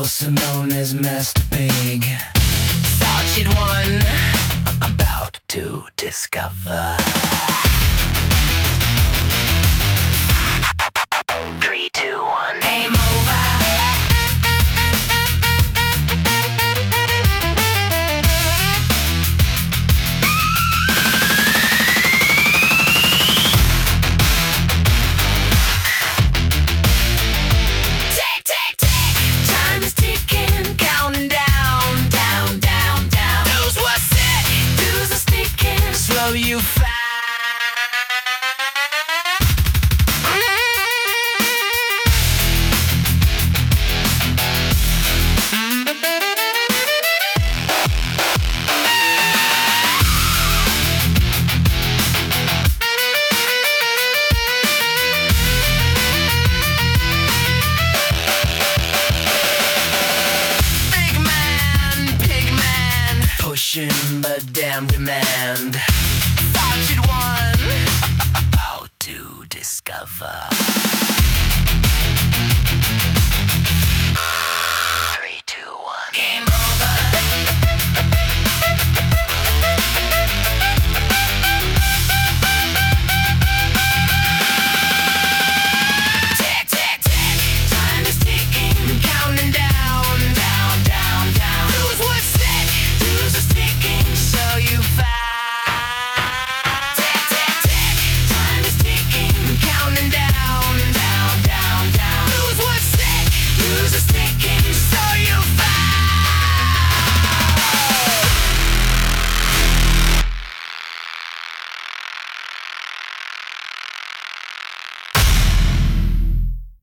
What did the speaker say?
also known as Master Pig. Thought you'd won, about to discover. 3, 2, 1, game over. You found Pig man, pushing but damn demand. Thought you'd won, about to discover.